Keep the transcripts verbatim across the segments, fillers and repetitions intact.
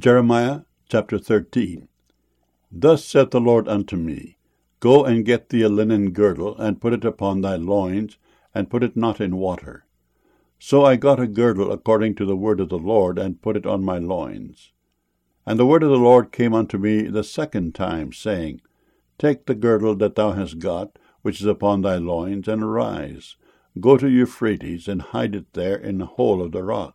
Jeremiah chapter thirteen. Thus saith the Lord unto me, Go and get thee a linen girdle, and put it upon thy loins, and put it not in water. So I got a girdle according to the word of the Lord, and put it on my loins. And the word of the Lord came unto me the second time, saying, Take the girdle that thou hast got, which is upon thy loins, and arise, go to Euphrates, and hide it there in the hole of the rock.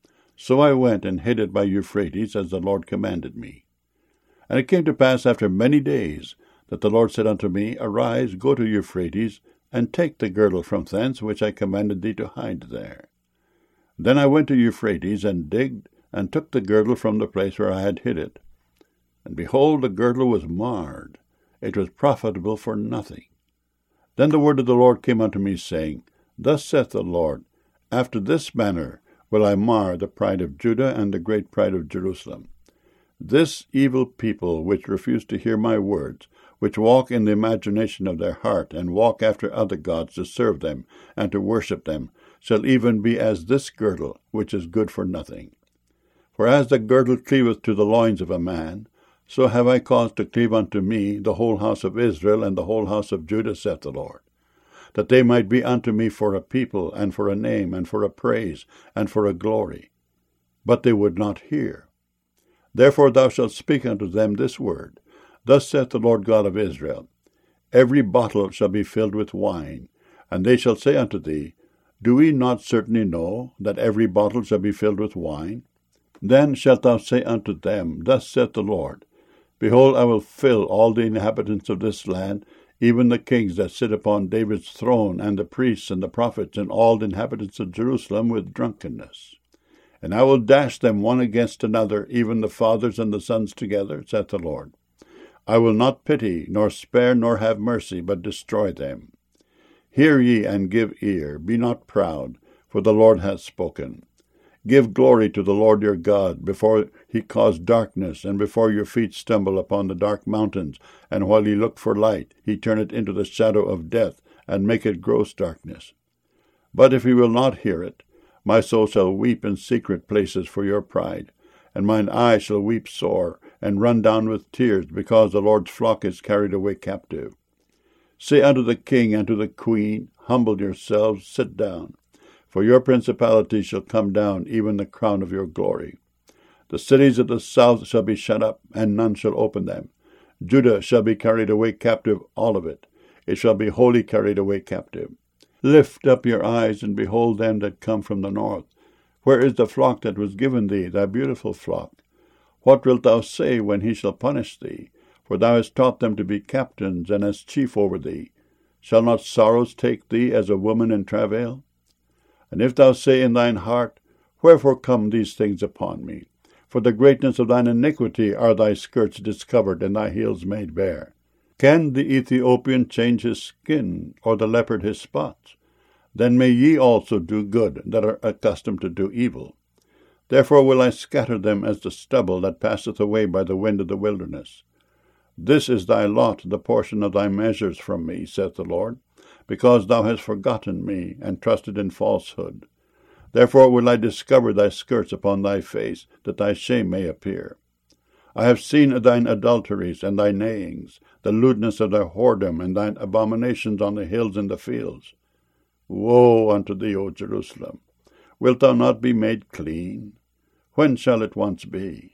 So I went and hid it by Euphrates, as the Lord commanded me. And it came to pass after many days, that the Lord said unto me, Arise, go to Euphrates, and take the girdle from thence, which I commanded thee to hide there. Then I went to Euphrates, and digged, and took the girdle from the place where I had hid it. And behold, the girdle was marred, it was profitable for nothing. Then the word of the Lord came unto me, saying, Thus saith the Lord, After this manner will I mar the pride of Judah and the great pride of Jerusalem. This evil people, which refuse to hear my words, which walk in the imagination of their heart, and walk after other gods to serve them and to worship them, shall even be as this girdle, which is good for nothing. For as the girdle cleaveth to the loins of a man, so have I caused to cleave unto me the whole house of Israel and the whole house of Judah, saith the Lord, that they might be unto me for a people, and for a name, and for a praise, and for a glory. But they would not hear. Therefore thou shalt speak unto them this word, Thus saith the Lord God of Israel, Every bottle shall be filled with wine, and they shall say unto thee, Do we not certainly know that every bottle shall be filled with wine? Then shalt thou say unto them, Thus saith the Lord, Behold, I will fill all the inhabitants of this land, even the kings that sit upon David's throne, and the priests and the prophets, and all the inhabitants of Jerusalem with drunkenness. And I will dash them one against another, even the fathers and the sons together, saith the Lord. I will not pity, nor spare, nor have mercy, but destroy them. Hear ye and give ear, be not proud, for the Lord hath spoken. Give glory to the Lord your God, before he cause darkness, and before your feet stumble upon the dark mountains, and while ye look for light, he turn it into the shadow of death, and make it gross darkness. But if he will not hear it, my soul shall weep in secret places for your pride, and mine eye shall weep sore, and run down with tears, because the Lord's flock is carried away captive. Say unto the king and to the queen, Humble yourselves, sit down. For your principality shall come down, even the crown of your glory. The cities of the south shall be shut up, and none shall open them. Judah shall be carried away captive, all of it. It shall be wholly carried away captive. Lift up your eyes, and behold them that come from the north. Where is the flock that was given thee, thy beautiful flock? What wilt thou say when he shall punish thee? For thou hast taught them to be captains, and as chief over thee. Shall not sorrows take thee as a woman in travail? And if thou say in thine heart, Wherefore come these things upon me? For the greatness of thine iniquity are thy skirts discovered, and thy heels made bare. Can the Ethiopian change his skin, or the leopard his spots? Then may ye also do good, that are accustomed to do evil. Therefore will I scatter them as the stubble that passeth away by the wind of the wilderness. This is thy lot, the portion of thy measures from me, saith the Lord, because thou hast forgotten me, and trusted in falsehood. Therefore will I discover thy skirts upon thy face, that thy shame may appear. I have seen thine adulteries and thy neighings, the lewdness of thy whoredom, and thine abominations on the hills and the fields. Woe unto thee, O Jerusalem! Wilt thou not be made clean? When shall it once be?